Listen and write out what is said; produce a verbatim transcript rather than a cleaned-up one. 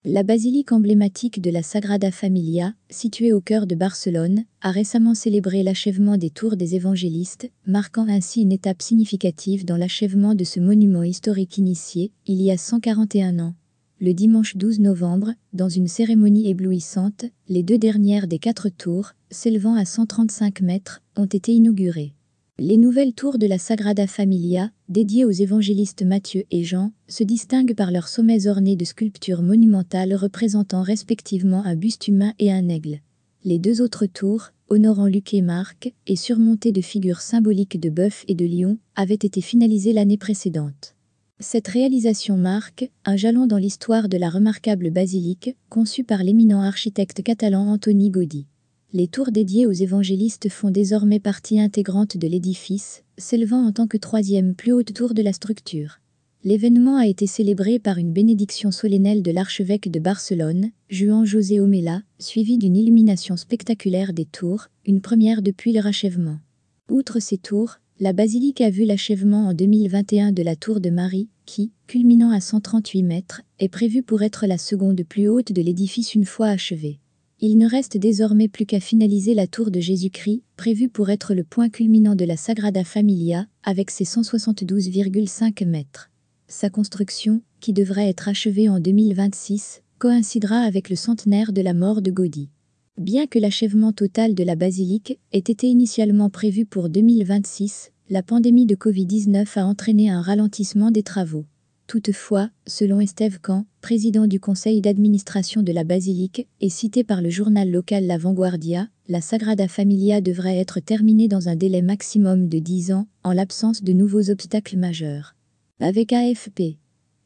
La basilique emblématique de la Sagrada Familia, située au cœur de Barcelone, a récemment célébré l'achèvement des tours des évangélistes, marquant ainsi une étape significative dans l'achèvement de ce monument historique initié, il y a cent quarante et un ans. Le dimanche douze novembre, dans une cérémonie éblouissante, les deux dernières des quatre tours, s'élevant à cent trente-cinq mètres, ont été inaugurées. Les nouvelles tours de la Sagrada Familia, dédiées aux évangélistes Matthieu et Jean, se distinguent par leurs sommets ornés de sculptures monumentales représentant respectivement un buste humain et un aigle. Les deux autres tours, honorant Luc et Marc, et surmontées de figures symboliques de bœuf et de lion, avaient été finalisées l'année précédente. Cette réalisation marque un jalon dans l'histoire de la remarquable basilique, conçue par l'éminent architecte catalan Antoni Gaudí. Les tours dédiées aux évangélistes font désormais partie intégrante de l'édifice, s'élevant en tant que troisième plus haute tour de la structure. L'événement a été célébré par une bénédiction solennelle de l'archevêque de Barcelone, Juan José Omella, suivie d'une illumination spectaculaire des tours, une première depuis leur achèvement. Outre ces tours, la basilique a vu l'achèvement en deux mille vingt et un de la tour de Marie, qui, culminant à cent trente-huit mètres, est prévue pour être la seconde plus haute de l'édifice une fois achevée. Il ne reste désormais plus qu'à finaliser la tour de Jésus-Christ, prévue pour être le point culminant de la Sagrada Familia, avec ses cent soixante-douze virgule cinq mètres. Sa construction, qui devrait être achevée en deux mille vingt-six, coïncidera avec le centenaire de la mort de Gaudí. Bien que l'achèvement total de la basilique ait été initialement prévu pour deux mille vingt-six, la pandémie de covid dix-neuf a entraîné un ralentissement des travaux. Toutefois, selon Esteve Camp, président du conseil d'administration de la basilique, et cité par le journal local La Vanguardia, la Sagrada Familia devrait être terminée dans un délai maximum de dix ans, en l'absence de nouveaux obstacles majeurs. Avec A F P.